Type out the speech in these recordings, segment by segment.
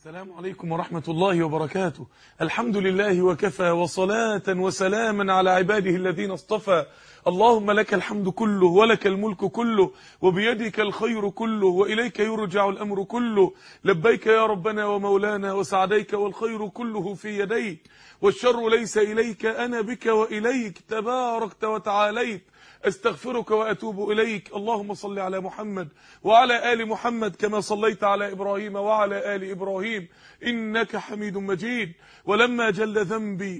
السلام عليكم ورحمة الله وبركاته. الحمد لله وكفى، وصلاة وسلاما على عباده الذين اصطفى. اللهم لك الحمد كله ولك الملك كله وبيدك الخير كله وإليك يرجع الأمر كله. لبيك يا ربنا ومولانا وسعديك، والخير كله في يديك والشر ليس إليك، أنا بك وإليك تباركت وتعاليت. استغفرك وأتوب إليك. اللهم صل على محمد وعلى آل محمد كما صليت على إبراهيم وعلى آل إبراهيم إنك حميد مجيد. ولما جل ذنبي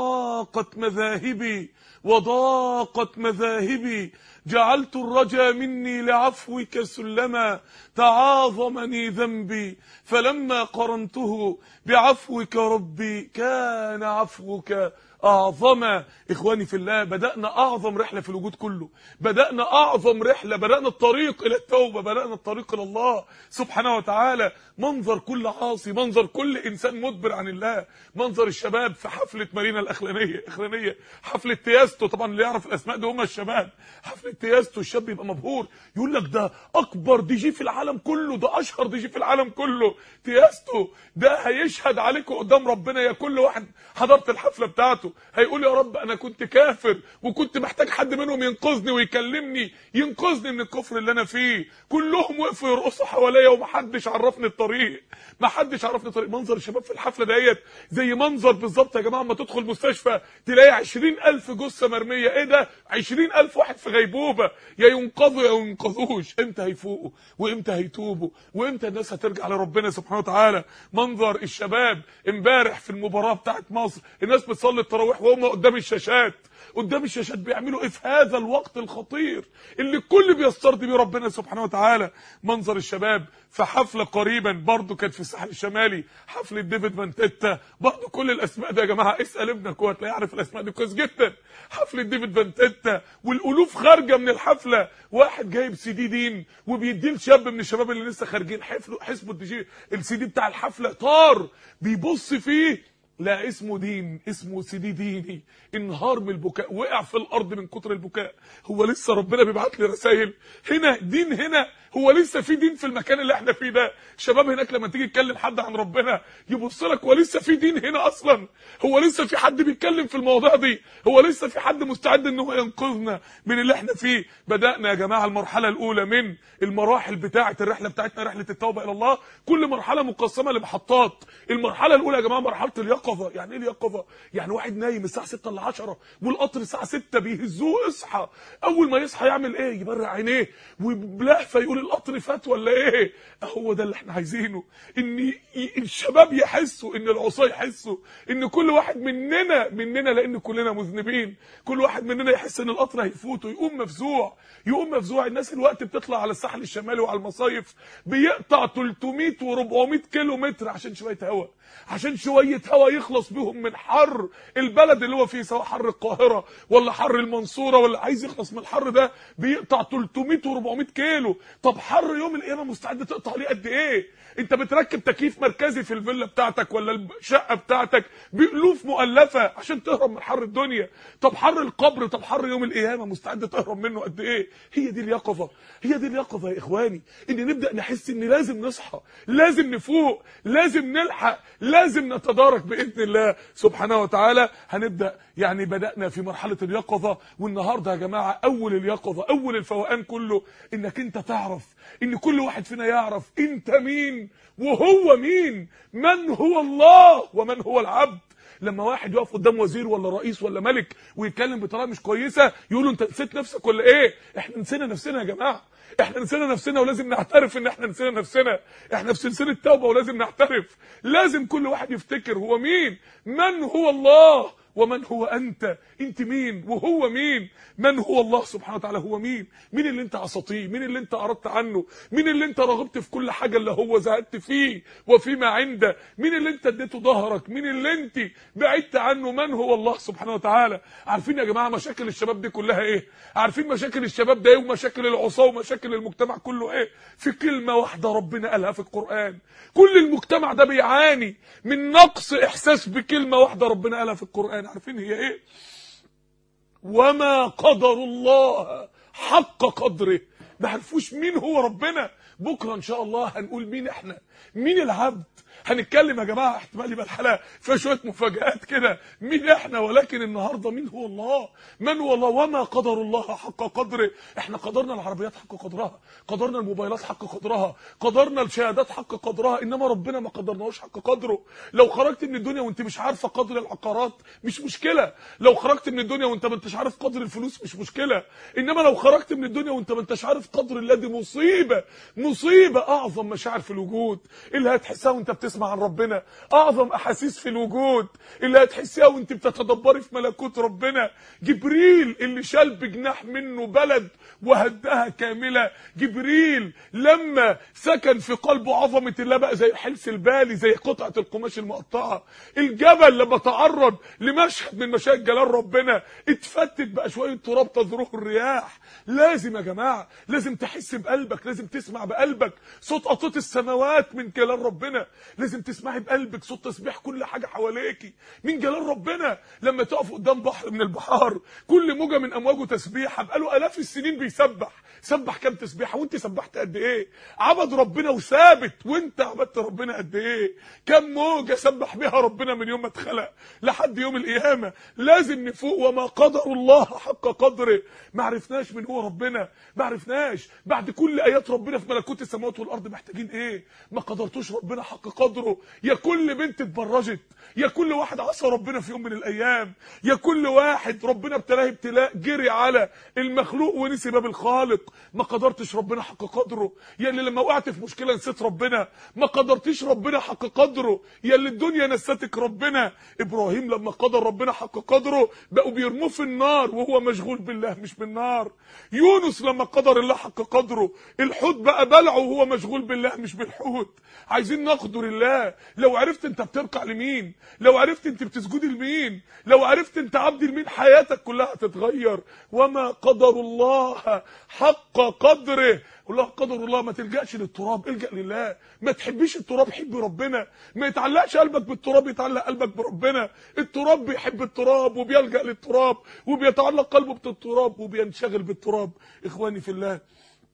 وضاقت مذاهبي جعلت الرجا مني لعفوك سلما تعاظمني ذنبي، فلما قرنته بعفوك ربي كان عفوك أعظم. إخواني في الله، بدأنا أعظم رحلة في الوجود كله، بدأنا أعظم رحلة، بدأنا الطريق إلى التوبة، بدأنا الطريق إلى الله سبحانه وتعالى. منظر كل عاصي، منظر كل إنسان مدبر عن الله، منظر الشباب في حفلة مارينا الأخرانية، حفلة تياستو. طبعا اللي يعرف الأسماء دي هم الشباب. حفلة تياستو الشاب يبقى مبهور، يقول لك ده أكبر دي جي في العالم كله، ده أشهر دي جي في العالم كله. تياستو ده هيشهد عليكم قدام ربنا، يا كل واحد حضرت الحفلة بتاعته هيقول يا رب انا كنت كافر وكنت محتاج حد منهم ينقذني ويكلمني ينقذني من الكفر اللي انا فيه. كلهم وقفوا يرقصوا حواليا ومحدش عرفني الطريق، منظر الشباب في الحفله ديت زي منظر بالظبط يا جماعه اما تدخل مستشفى تلاقي 20,000 جثه مرميه. ايه ده؟ 20,000 واحد في غيبوبه، يا ينقذوا يا ينقذوش. امتى هيفوقوا وامتى هيتوبوا وامتى الناس هترجع لربنا سبحانه وتعالى؟ منظر الشباب امبارح في المباراه بتاعت مصر، الناس بتصلي التراويح وهم قدام الشاشات بيعملوا ايه في هذا الوقت الخطير اللي الكل بيسترضي بيه ربنا سبحانه وتعالى؟ منظر الشباب في حفله قريبا برضو كانت في الساحل الشمالي، حفله ديفيد فانتيتا. برضو كل الاسماء دي يا جماعه اسال ابنك هو هتلاقيه يعرف الاسماء دي كويس جدا. حفله ديفيد فانتيتا والالوف خارجه من الحفله، واحد جايب سي دي دين وبيديه لشاب من الشباب اللي لسه خارجين حسبوا السي دي بتاع الحفله طار، بيبص فيه لا اسمه دين، اسمه سيدي ديني. انهار من البكاء، وقع في الارض من كتر البكاء. هو لسه ربنا بيبعت لي رسائل هنا دين، هنا هو لسه في دين في المكان اللي احنا فيه ده؟ شباب هناك لما تيجي تكلم حد عن ربنا يبص لك، هو لسه في دين هنا اصلا؟ هو لسه في حد بيتكلم في المواضيع دي؟ هو لسه في حد مستعد ان هو ينقذنا من اللي احنا فيه؟ بدأنا يا جماعه المرحله الاولى من المراحل بتاعه الرحله بتاعتنا، رحله التوبه الى الله. كل مرحله مقسمه لمحطات. المرحله الاولى يا جماعه مرحله اليقظه. يعني ايه اليقظه؟ يعني واحد نايم الساعه 6 ل 10 والقطر الساعه 6 بيهزوه اصحى. اول ما يصحى يعمل ايه؟ يبرق عينيه وبلهفه يقول القطر فات ولا ايه؟ هو ده اللي احنا عايزينه، ان الشباب يحسوا، ان العصاه يحسوا، ان كل واحد مننا لان كلنا مذنبين، كل واحد مننا يحس ان القطر هيفوته، يقوم مفزوع. الناس الوقت بتطلع على الساحل الشمالي وعلى المصايف بيقطع 300 و400 كيلو متر عشان شويه هوا يخلص بيهم من حر البلد اللي هو فيه، سواء حر القاهره ولا حر المنصوره، ولا عايز يخلص من الحر ده بيقطع 300 و400 كيلو. طب حر يوم القيامه مستعد تقطع ليه قد ايه؟ انت بتركب تكييف مركزي في الفيلا بتاعتك ولا الشقه بتاعتك بألوف مؤلفه عشان تهرب من حر الدنيا. طب حر القبر، طب حر يوم القيامه مستعد تهرب منه قد ايه؟ هي دي اليقظه يا اخواني، ان نبدا نحس ان لازم نصحى، لازم نفوق، لازم نلحق، لازم نتدارك باذن الله سبحانه وتعالى. هنبدا يعني بدانا في مرحله اليقظه، والنهارده يا جماعه اول اليقظه، اول الفوقان كله انك انت تعرف، ان كل واحد فينا يعرف انت مين وهو مين، من هو الله ومن هو العبد. لما واحد يقف قدام وزير ولا رئيس ولا ملك ويتكلم بطريقه مش كويسه يقولوا انت نسيت نفسك ولا ايه؟ احنا نسينا نفسنا يا جماعه، احنا نسينا نفسنا ولازم نعترف ان احنا نسينا نفسنا. احنا في سلسله توبه ولازم نعترف، لازم كل واحد يفتكر هو مين، من هو الله ومن هو انت مين وهو مين. من هو الله سبحانه وتعالى هو مين اللي انت عصيتيه، مين اللي انت اردت عنه، مين اللي انت رغبت في كل حاجه اللي هو زهدت فيه وفيما عنده، مين اللي انت اديته ظهرك، مين اللي انت بعدت عنه. من هو الله سبحانه وتعالى. عارفين يا جماعه مشاكل الشباب دي كلها ايه؟ عارفين مشاكل الشباب ده ايه ومشاكل العصاه ومشاكل المجتمع كله ايه؟ في كلمه واحده ربنا قالها في القرآن. كل المجتمع ده بيعاني من نقص احساس بكلمه واحده ربنا قالها في القرآن. عارفين هي ايه؟ وما قدر الله حق قدره. ما عرفوش مين هو ربنا. بكره ان شاء الله هنقول مين احنا، مين العبد، هنتكلم يا جماعه احتمال يبقى الحلقه فيها شويه مفاجآت كده مين احنا، ولكن النهارده مين هو الله، من هو الله. وما قدر الله حق قدره. احنا قدرنا العربيات حق قدرها، قدرنا الموبايلات حق قدرها، قدرنا الشهادات حق قدرها، انما ربنا ما قدرناهوش حق قدره. لو خرجت من الدنيا وانت مش عارفه قدر العقارات مش مشكله، لو خرجت من الدنيا وانت ما انتش عارف قدر الفلوس مش مشكله، انما لو خرجت من الدنيا وانت ما انتش عارف قدر الله دي مصيبه. مصيبه. اعظم مشاعر في الوجود اللي هتحسها وانت بتسمع عن ربنا، اعظم احاسيس في الوجود اللي هتحسها وانت بتتدبري في ملكوت ربنا. جبريل اللي شال بجناح منه بلد وهدها كامله، جبريل لما سكن في قلبه عظمه الله بقى زي حلس البالي، زي قطعه القماش المقطعه. الجبل لما تعرض لمشهد من مشاهد جلال ربنا اتفتت بقى شويه تراب تذروه الرياح. لازم يا جماعه، لازم تحس بقلبك، لازم تسمع بقلبك صوت قطوط السماوات من جلال ربنا، لازم تسمعي بقلبك صوت تسبيح كل حاجه حواليكي من جلال ربنا. لما تقف قدام بحر من البحار كل موجه من امواجه تسبيحه، بقاله الاف السنين بيسبح، سبح كام تسبيحه وانت سبحت قد ايه؟ عبد ربنا وثابت وانت عبدت ربنا قد ايه؟ كام موجه سبح بها ربنا من يوم ما اتخلق لحد يوم القيامه. لازم نفوق. وما قدر الله حق قدره. ما عرفناش من هو ربنا، ما عرفناش بعد كل ايات ربنا في ملكوت السماوات والارض محتاجين ايه. ما قدرتوش ربنا حق قدره. يا كل بنت اتبرجت، يا كل واحد عصى ربنا في يوم من الايام، يا كل واحد ربنا ابتلاه ابتلاء جري على المخلوق ونسي باب الخالق. ما قدرتش ربنا حق قدره. يا اللي لما وقعت في مشكله نسيت ربنا، ما قدرتيش ربنا حق قدره. يا اللي الدنيا نسيتك ربنا. ابراهيم لما قدر ربنا حق قدره بقوا بيرموه في النار وهو مشغول بالله مش بالنار. يونس لما قدر الله حق قدره الحوت بقى بلعه وهو مشغول بالله مش بالحوت. عايزين نقدر الله. لو عرفت انت بتركع لمين، لو عرفت انت بتسجدي لمين، لو عرفت انت عبد لمين، حياتك كلها هتتغير. وما قدر الله حق قدره. والله قدر الله. ما تلجأش للتراب، الجأ لله. ما تحبيش التراب، حب ربنا. ما يتعلقش قلبك بالتراب، يتعلق قلبك بربنا. التراب بيحب التراب وبيلجأ للتراب وبيتعلق قلبه بالتراب وبينشغل بالتراب. اخواني في الله،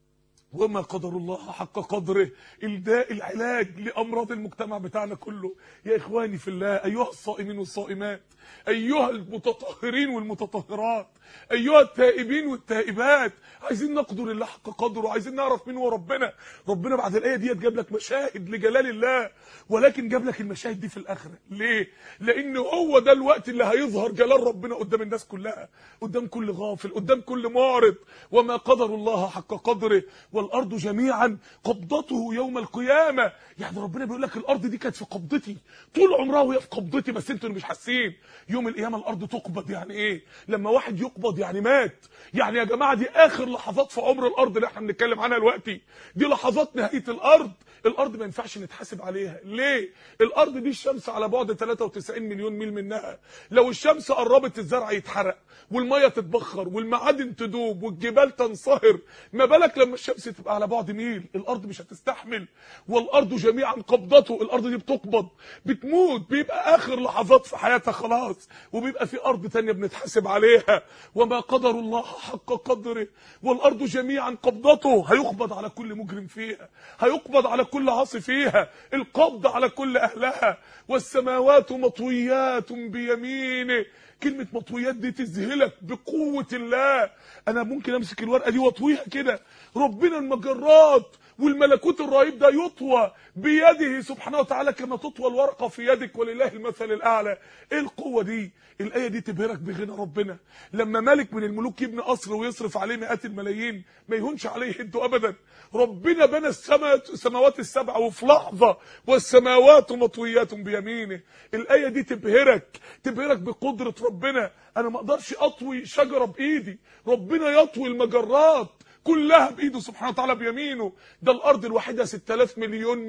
وما قدر الله حق قدره. الداء العلاج لامراض المجتمع بتاعنا كله. يا اخواني في الله، ايها الصائمين والصائمات، ايها المتطهرين والمتطهرات، ايها التائبين والتائبات، عايزين نقدر الله حق قدره، عايزين نعرف مين هو ربنا. ربنا بعد الايه دي جاب لك مشاهد لجلال الله، ولكن جاب لك المشاهد دي في الاخره. ليه؟ لان هو ده الوقت اللي هيظهر جلال ربنا قدام الناس كلها، قدام كل غافل، قدام كل معرض. وما قدر الله حق قدره. والارض جميعا قبضته يوم القيامه. يعني ربنا بيقول لك الارض دي كانت في قبضتي طول عمرها وهي في قبضتي، بس انتوا اللي مش حاسين. يوم القيامه الارض تقبض. يعني ايه؟ لما واحد يقبض يعني مات. يعني يا جماعه دي اخر لحظات في عمر الارض اللي احنا بنتكلم عنها دلوقتي، دي لحظات نهايه الارض. الارض ما ينفعش نتحاسب عليها. ليه؟ الارض دي الشمس على بعد 93 مليون ميل منها. لو الشمس قربت الزرع يتحرق والميه تتبخر والمعادن تدوب والجبال تنصهر، ما بالك لما الشمس تبقى على بعد ميل؟ الارض مش هتستحمل. والارض جميعا قبضته. الارض دي بتقبض، بتموت، بيبقى اخر لحظات في حياتها خلاص، وبيبقى في ارض تانية بنتحاسب عليها. وما قدر الله حق قدره. والارض جميعا قبضته. هيقبض على كل مجرم فيها، هيقبض على كل عاصي فيها، القبض على كل اهلها. والسماوات مطويات بيمينه. كلمة مطويات دي تذهلك بقوة الله. انا ممكن امسك الورقة دي واطويها كده. ربنا المجرات والملكوت الرهيب ده يطوى بيده سبحانه وتعالى كما تطوى الورقة في يدك، ولله المثل الاعلى. ايه القوة دي؟ الايه دي تبهرك بغنى ربنا. لما ملك من الملوك يبني قصر ويصرف عليه مئات الملايين ما يهونش عليه يده ابدا. ربنا بنى السماوات السبع وفي لحظه والسماوات مطويات بيمينه. الايه دي تبهرك بقدره ربنا. انا ما اقدرش اطوي شجره بايدي، ربنا يطوي المجرات كلها بايده سبحانه وتعالى بيمينه. ده الارض الواحده 6000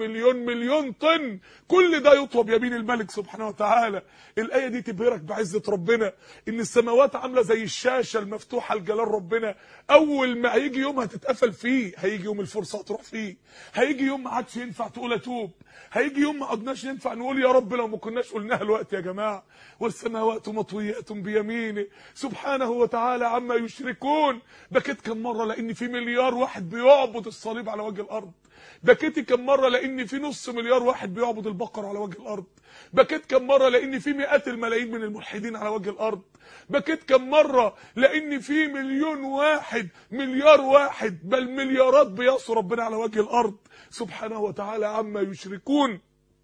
مليون طن، كل ده يطوى بيمين الملك سبحانه وتعالى. الايه دي تبهرك بعزه ربنا، ان السماوات عامله زي الشاشه المفتوحه لجلال ربنا. اول ما هيجي يوم هتتقفل فيه، هيجي يوم الفرصه هتروح فيه، هيجي يوم ما عادش ينفع تقول اتوب، هيجي يوم ما عدناش ينفع نقول يا رب لو ما كناش قلناها الوقت يا جماعه. والسماوات مطويات بيمينه سبحانه وتعالى عما يشركون. بكيت كم مره لان في في مليار واحد بيعبد الصليب على وجه الارض. بكيتي كم مره لان في نص مليار واحد بيعبد البقر على وجه الارض. بكيت كم مره لان في مئات الملايين من الملحدين على وجه الارض. بكيت كم مره لان في مليون واحد، مليار واحد، بل مليارات بيعصوا ربنا على وجه الارض سبحانه وتعالى عما يشركون.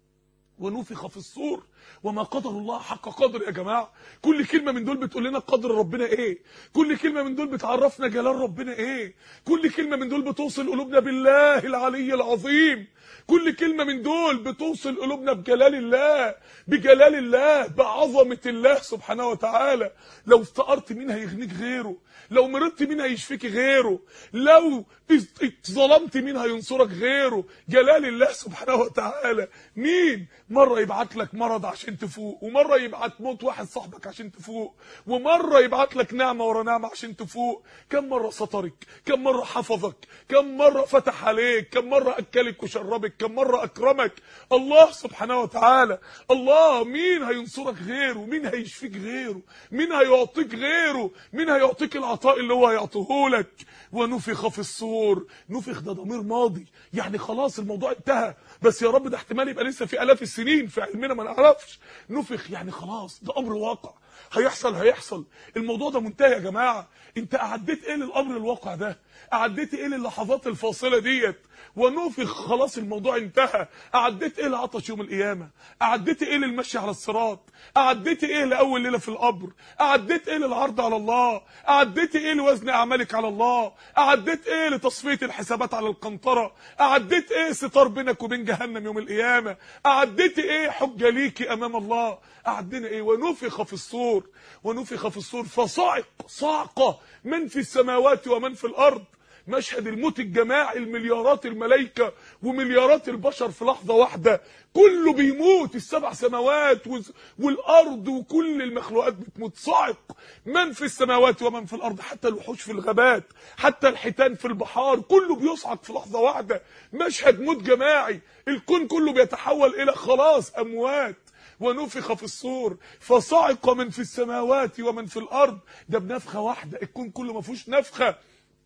ونفخ في الصور وما قدر الله حق قدر. يا جماعه كل كلمه من دول بتقول لنا قدر ربنا ايه، كل كلمه من دول بتعرفنا جلال ربنا ايه، كل كلمه من دول بتوصل قلوبنا بالله العلي العظيم، كل كلمه من دول بتوصل قلوبنا بجلال الله، بجلال الله، بعظمه الله سبحانه وتعالى. لو افتقرت مين هيغنيك غيره، لو مرضت مين هيشفيك غيره، لو اتظلمت مين هينصرك غيره. جلال الله سبحانه وتعالى. مين مره يبعت لك مرض عشان تفوق، ومره يبعت موت واحد صاحبك عشان تفوق، ومره يبعت لك نعمه ورا نعمه عشان تفوق. كم مره سترك، كم مره حفظك، كم مره فتح عليك، كم مره اكلك وشربك، كم مره اكرمك. الله سبحانه وتعالى. الله. مين هينصرك غيره، مين هيشفيك غيره، مين هيعطيك غيره، مين هيعطيك العطاء اللي هو هيعطيه لك. ونفخ في الصور. نفخ ده ضمير ماضي، يعني خلاص الموضوع انتهى، بس يا رب ده احتمال يبقى لسه في الاف السنين في علمنا ما نعرفش. نفخ يعني خلاص ده امر واقع، هيحصل. الموضوع ده منتهي يا جماعه. انت اعديت ايه للامر الواقع ده؟ اعديت ايه للحظات الفاصله ديت؟ ونفخ خلاص الموضوع انتهى. اعديت ايه لعطش يوم القيامه؟ اعديت ايه للمشي على الصراط؟ اعديت ايه لاول ليله في القبر؟ اعديت ايه للعرض على الله؟ اعديت ايه لوزن اعمالك على الله؟ اعديت ايه لتصفيه الحسابات على القنطره؟ اعديت ايه ستار بينك وبين جهنم يوم القيامه؟ اعديت ايه حجه ليكي امام الله؟ اعدينا ايه؟ ونفخ في الصور. ونفخ في الصور فصعق صعقه من في السماوات ومن في الارض. مشهد الموت الجماعي، المليارات الملائكه ومليارات البشر في لحظه واحده، كله بيموت، السبع سماوات والارض وكل المخلوقات بتموت. صعق من في السماوات ومن في الارض، حتى الوحوش في الغابات، حتى الحيتان في البحار، كله بيصعق في لحظه واحده. مشهد موت جماعي، الكون كله بيتحول الى خلاص اموات. ونفخ في الصور فصعق من في السماوات ومن في الارض. ده بنفخه واحده، الكون كله ما فيهوش نفخه.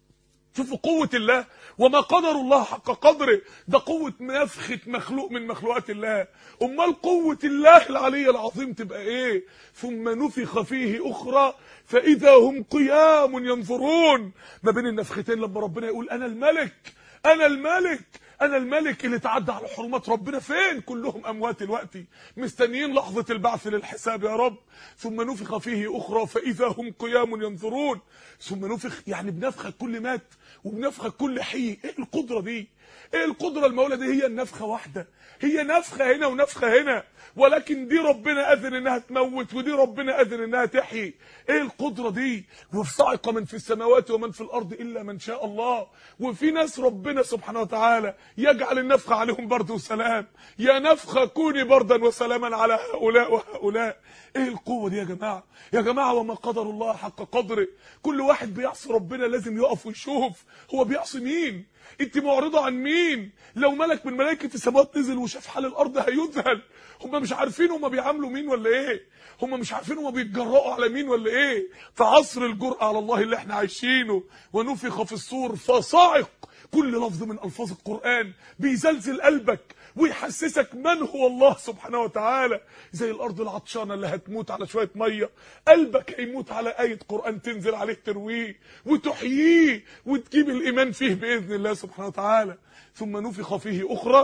شوفوا قوة الله. وما قدر الله حق قدره. ده قوة نفخة مخلوق من مخلوقات الله. امال قوة الله العلي العظيم تبقى ايه؟ ثم نفخ فيه اخرى فاذا هم قيام ينظرون. ما بين النفختين لما ربنا يقول انا الملك، انا الملك، انا الملك اللي تعدى على حرمات ربنا، فين كلهم اموات دلوقتي مستنيين لحظه البعث للحساب يا رب. ثم نفخ فيه اخرى فاذا هم قيام ينظرون. ثم نفخ يعني بنفخه كل مات وبنفخه كل حي. ايه القدره دي؟ ايه القدره المولى دي؟ هي النفخه واحده، هي نفخه هنا ونفخه هنا، ولكن دي ربنا اذن انها تموت ودي ربنا اذن انها تحيي. ايه القدره دي؟ وصعق من في السماوات ومن في الارض الا من شاء الله. وفي ناس ربنا سبحانه وتعالى يجعل النفخه عليهم برد وسلام. يا نفخه كوني بردا وسلاما على هؤلاء وهؤلاء. ايه القوه دي يا جماعه؟ يا جماعه وما قدر الله حق قدره. كل واحد بيعصي ربنا لازم يقف ويشوف هو بيعصي مين. انت معرضه عن مين؟ لو ملك من ملائكه السماوات نزل وشاف حال الارض هيذهل. هم مش عارفين هم بيعاملوا مين ولا ايه؟ هم مش عارفين هم بيتجرأوا على مين ولا ايه؟ في عصر الجرأة على الله اللي احنا عايشينه. ونفخ في الصور فصعق. كل لفظ من الفاظ القرآن بيزلزل قلبك ويحسسك من هو الله سبحانه وتعالى. زي الارض العطشانه اللي هتموت على شويه ميه، قلبك هيموت على ايه قرآن تنزل عليه ترويه وتحييه وتجيب الايمان فيه باذن الله سبحانه وتعالى. ثم نفخ فيه اخرى،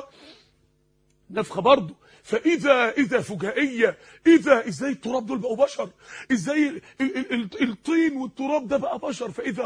نفخه برضه، فاذا فجائيه. ازاي التراب دول بقوا بشر؟ ازاي الطين والتراب ده بقى بشر؟ فاذا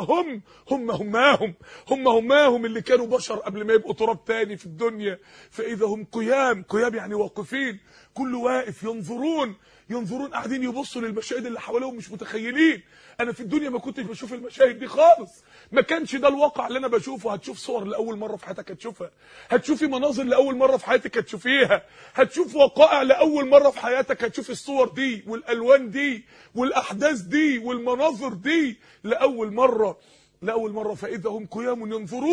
هماهم اللي كانوا بشر قبل ما يبقوا تراب تاني في الدنيا. فاذا هم قيام يعني واقفين، كل واقف ينظرون قاعدين يبصوا للمشاهد اللي حواليهم مش متخيلين. انا في الدنيا ما كنتش بشوف المشاهد دي خالص، ما كانش ده الواقع اللي انا بشوفه. هتشوف صور لاول مره في حياتك هتشوفها، هتشوفي مناظر لاول مره في حياتك هتشوفيها، هتشوف وقائع لاول مره في حياتك هتشوف الصور دي والالوان دي والاحداث دي والمناظر دي لاول مره. فاذا هم قيام ينظرون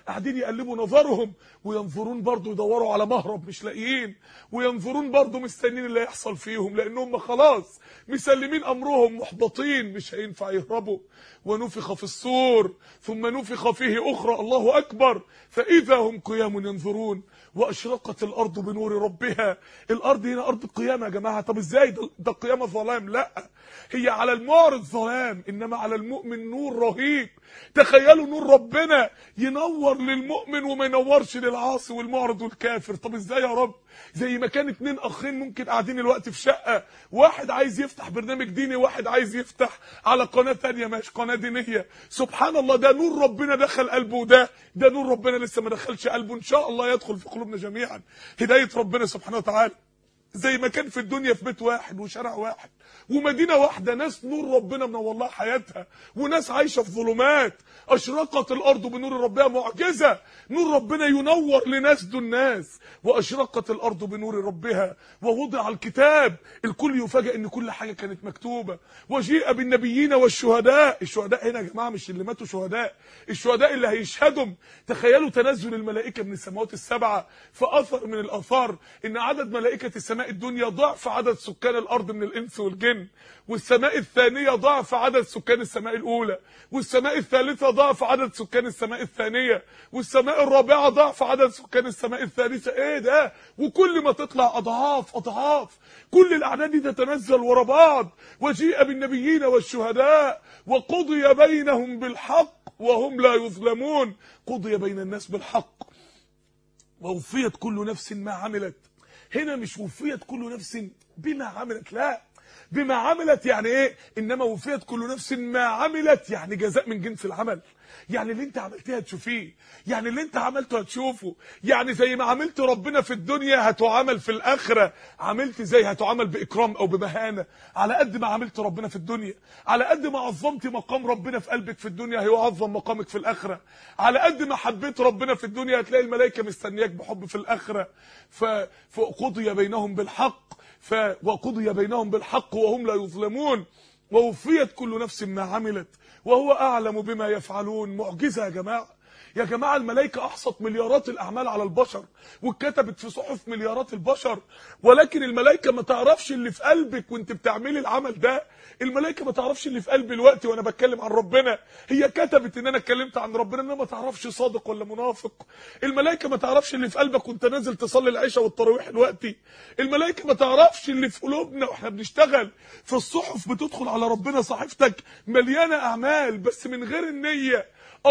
قاعدين يقلبوا نظرهم وينظرون برضو يدوروا على مهرب مش لاقيين، وينظرون برضو مستنين اللي هيحصل فيهم لانهم خلاص مسلمين امرهم محبطين مش هينفع يهربوا. ونفخ في الصور ثم نفخ فيه اخرى الله اكبر فاذا هم قيام ينظرون واشرقت الارض بنور ربها. الارض هنا ارض القيامه يا جماعه. طب ازاي ده القيامه ظلام؟ لا، هي على المعرض ظلام انما على المؤمن نور رهيب. تخيلوا نور ربنا ينور للمؤمن وما ينورش للعاصي والمعرض والكافر. طب ازاي يا رب؟ زي ما كان اتنين اخين ممكن قاعدين الوقت في شقه، واحد عايز يفتح برنامج ديني واحد عايز يفتح على قناه ثانيه مش قناه دينيه. سبحان الله، ده نور ربنا دخل قلبه وده نور ربنا لسه ما دخلش قلبه. ان شاء الله يدخل في قلوبنا جميعا هدايه ربنا سبحانه وتعالى. زي ما كان في الدنيا في بيت واحد وشارع واحد ومدينه واحده ناس نور ربنا منور لها حياتها وناس عايشه في ظلمات. اشرقت الارض بنور ربها، معجزه نور ربنا ينور لناس دون ناس. واشرقت الارض بنور ربها ووضع الكتاب، الكل يفاجئ ان كل حاجه كانت مكتوبه. وجيء بالنبيين والشهداء. الشهداء هنا يا جماعه مش اللي ماتوا شهداء، الشهداء اللي هيشهدوا. تخيلوا تنزل الملائكه من السماوات السبعه. فاثر من الاثار ان عدد ملائكه السماء الدنيا ضعف عدد سكان الارض من الانس والجن، والسماء الثانيه ضعف عدد سكان السماء الاولى، والسماء الثالثه ضعف عدد سكان السماء الثانيه، والسماء الرابعه ضعف عدد سكان السماء الثالثه. ايه ده؟ وكل ما تطلع اضعاف اضعاف، كل الاعداد دي تتنزل ورا بعض. وجيء بالنبيين والشهداء وقضي بينهم بالحق وهم لا يظلمون. قضي بين الناس بالحق ووفيت كل نفس ما عملت. هنا مش وفيت كل نفس بما عملت، لا، بما عملت يعني ايه؟ انما وفيت كل نفس ما عملت يعني جزاء من جنس العمل. يعني اللي انت عملتيه هتشوفيه، يعني اللي انت عملته هتشوفه. يعني زي ما عملت ربنا في الدنيا هتعامل في الاخره. عملت زي هتعامل باكرام او بمهانه. على قد ما عملت ربنا في الدنيا، على قد ما عظمت مقام ربنا في قلبك في الدنيا هيعظم مقامك في الاخره. على قد ما حبيت ربنا في الدنيا هتلاقي الملائكه مستنياك بحب في الاخره. فقضي بينهم بالحق وقضي بينهم بالحق وهم لا يظلمون. ووفيت كل نفس ما عملت وهو اعلم بما يفعلون. معجزه يا جماعه. يا جماعه الملائكه احصت مليارات الاعمال على البشر واتكتبت في صحف مليارات البشر، ولكن الملائكه ما تعرفش اللي في قلبك وانت بتعملي العمل ده. الملائكه ما تعرفش اللي في قلبي دلوقتي وانا بتكلم عن ربنا. هي كتبت ان انا اتكلمت عن ربنا انما ما تعرفش صادق ولا منافق. الملائكه ما تعرفش اللي في قلبك وانت نازل تصلي العشاء والتراويح دلوقتي. الملائكه ما تعرفش اللي في قلوبنا واحنا بنشتغل. في الصحف بتدخل على ربنا صحيفتك مليانه اعمال بس من غير النيه.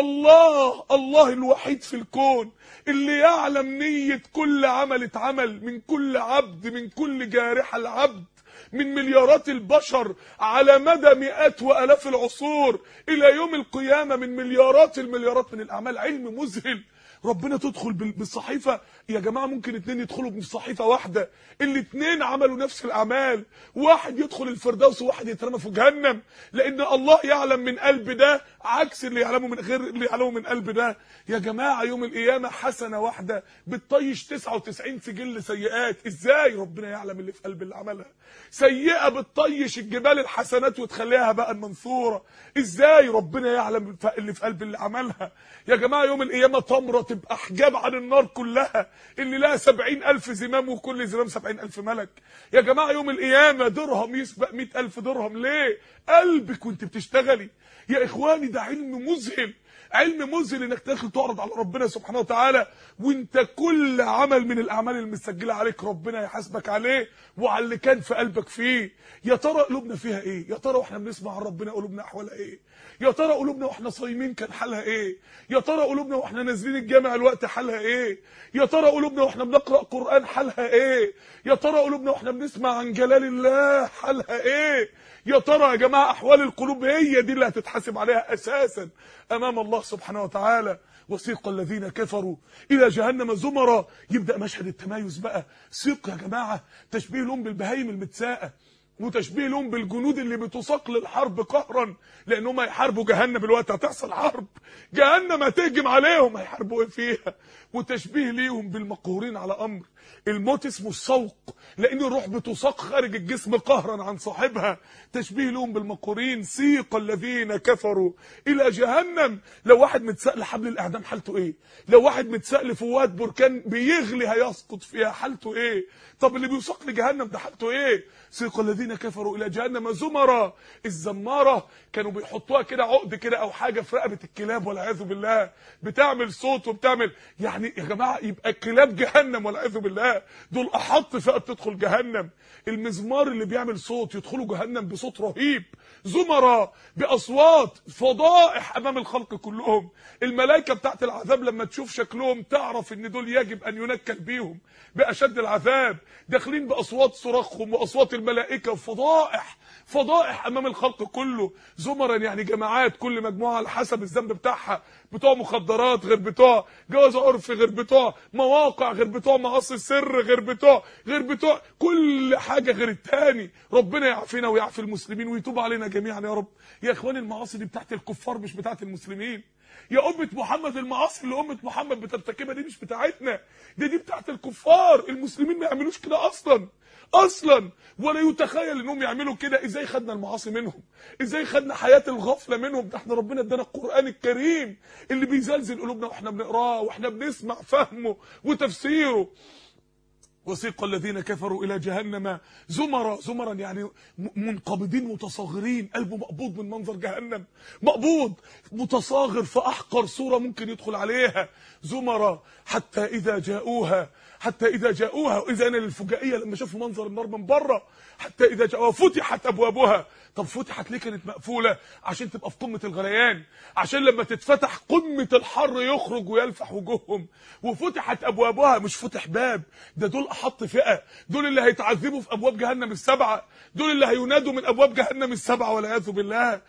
الله الوحيد في الكون اللي يعلم نية كل عمل اتعمل من كل عبد، من كل جارحة العبد، من مليارات البشر على مدى مئات والاف العصور الى يوم القيامة، من مليارات المليارات من الاعمال. علم مذهل. ربنا تدخل بالصحيفه يا جماعه. ممكن اتنين يدخلوا بصحيفه واحده، الاتنين عملوا نفس الاعمال، واحد يدخل الفردوس وواحد يترمى في جهنم، لان الله يعلم من قلب ده عكس اللي يعلمه من غير اللي يعلمه من قلب ده. يا جماعه يوم القيامه حسنه واحده بتطيش 99 سجل سيئات. ازاي ربنا يعلم اللي في قلب اللي عملها؟ سيئه بتطيش الجبال الحسنات وتخليها بقى المنصوره. ازاي ربنا يعلم اللي في قلب اللي عملها؟ يا جماعه يوم القيامه تمره تبقى حجاب عن النار كلها اللي لها 70,000 زمام وكل زمام 70,000 ملك. يا جماعه يوم القيامه درهم يسبق 100,000 درهم. ليه؟ قلبك وانت بتشتغلي. يا اخواني ده علم مذهل. علم مذهل انك داخل تعرض على ربنا سبحانه وتعالى وانت كل عمل من الاعمال المسجله عليك ربنا يحاسبك عليه وعلى اللي كان في قلبك فيه. يا ترى قلوبنا فيها ايه؟ يا ترى واحنا بنسمع عن ربنا قلوبنا احوالها ايه؟ يا ترى قلوبنا واحنا صايمين كان حالها ايه؟ يا ترى قلوبنا واحنا نازلين الجامع الوقت حالها ايه؟ يا ترى قلوبنا واحنا بنقرا قران حالها ايه؟ يا ترى قلوبنا واحنا بنسمع عن جلال الله حالها ايه؟ يا ترى يا جماعه احوال القلوب هي دي اللي هتتحاسب عليها اساسا امام الله سبحانه وتعالى. وسيق الذين كفروا الى جهنم زمرا. يبدا مشهد التمايز بقى. سيق يا جماعه تشبيه لهم بالبهايم المتساقه، وتشبيه لهم بالجنود اللي بتساق للحرب قهرا، لانهم هيحاربوا جهنم الوقت. هتحصل حرب، جهنم هتهجم عليهم، هيحاربوا ايه فيها؟ وتشبيه ليهم بالمقهورين على امر، الموت اسمه السوق، لان الروح بتساق خارج الجسم قهرا عن صاحبها. تشبيه لهم بالمقورين، سيق الذين كفروا الى جهنم. لو واحد متساق لحبل الاعدام حالته ايه؟ لو واحد متساق لفوات بركان بيغلي هيسقط فيها حالته ايه؟ طب اللي بيساق لجهنم ده حالته ايه؟ سيق الذين كفروا الى جهنم زمرا. الزماره كانوا بيحطوها كده عقد كده او حاجه في رقبه الكلاب والعياذ بالله، بتعمل صوت وبتعمل، يعني يا جماعه يبقى كلاب جهنم والعياذ بالله دول احط فئه تدخل جهنم. المزمار اللي بيعمل صوت يدخلوا جهنم بصوت رهيب. زمرا باصوات فضائح امام الخلق كلهم. الملائكه بتاعت العذاب لما تشوف شكلهم تعرف ان دول يجب ان ينكل بيهم باشد العذاب. داخلين باصوات صراخهم واصوات الملائكه، فضائح امام الخلق كله. زمرا يعني جماعات، كل مجموعه على حسب الذنب بتاعها، بتوع مخدرات غير بتوع جواز عرفي غير بتوع مواقع غير بتوع معاصي سر غير بتوع كل حاجه غير التاني. ربنا يعافينا ويعافي المسلمين ويتوب علينا جميعا يا رب. يا اخواني المعاصي دي بتاعت الكفار مش بتاعت المسلمين. يا أمة محمد المعاصي اللي أمة محمد بترتكبها دي مش بتاعتنا، دي بتاعت الكفار. المسلمين ما يعملوش كده اصلا ولا يتخيل انهم يعملوا كده. ازاي خدنا المعاصي منهم؟ ازاي خدنا حياة الغفلة منهم؟ ده احنا ربنا ادانا القرآن الكريم اللي بيزلزل قلوبنا واحنا بنقراه واحنا بنسمع فهمه وتفسيره. وسيق الذين كفروا الى جهنم زمرا يعني منقبضين متصاغرين، قلبه مقبوض من منظر جهنم، مقبوض متصاغر في احقر صوره ممكن يدخل عليها. زمرا حتى اذا جاءوها واذا انا للفجائيه لما شافوا منظر النار من بره. حتى اذا جاءوها فتحت ابوابها. طب فتحت ليه كانت مقفوله؟ عشان تبقى في قمه الغليان، عشان لما تتفتح قمه الحر يخرج ويلفح وجوههم. وفتحت ابوابها، مش فتح باب، ده دول احط فئه، دول اللي هيتعذبوا في ابواب جهنم السبعه، دول اللي هينادوا من ابواب جهنم السبعه والعياذ بالله.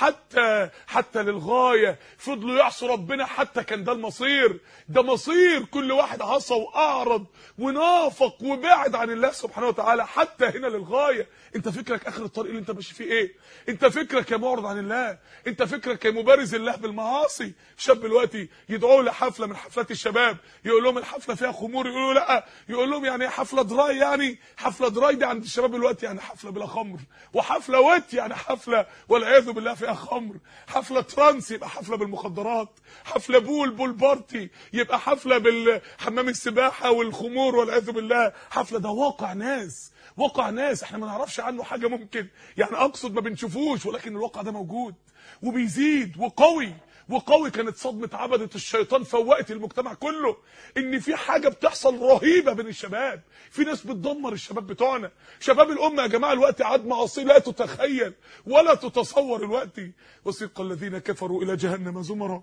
حتى للغايه فضلوا يعصوا ربنا، حتى كان ده المصير، ده مصير كل واحد عصى واعرض ونافق وبعد عن الله سبحانه وتعالى، حتى هنا للغايه. انت فكرك اخر الطريق اللي انت ماشي فيه ايه؟ انت فكرك يا معرض عن الله؟ انت فكرك يا مبارز الله بالمعاصي؟ شاب دلوقتي يدعوه لحفله من حفلات الشباب، يقول لهم الحفله فيها خمور، يقولوا لا، يقول لهم يعني حفله دراي، يعني حفله دراي دي عند الشباب دلوقتي يعني حفله بلا خمر، وحفله ويت يعني حفله والعياذ بالله فيها خمر، حفله ترانس يبقى حفله بالمخدرات، حفله بول بارتي يبقى حفله بالحمام السباحه والخمور والعياذ بالله. حفله ده واقع ناس احنا ما نعرفش عنه حاجه، ممكن يعني اقصد ما بنشوفوش، ولكن الواقع ده موجود وبيزيد وقوي. كانت صدمه عبده الشيطان فوقت المجتمع كله، ان في حاجه بتحصل رهيبه بين الشباب، في ناس بتدمر الشباب بتوعنا. شباب الامه يا جماعه الوقت عاد معاصي لا تتخيل ولا تتصور الوقت. وسيق الذين كفروا الى جهنم زمرا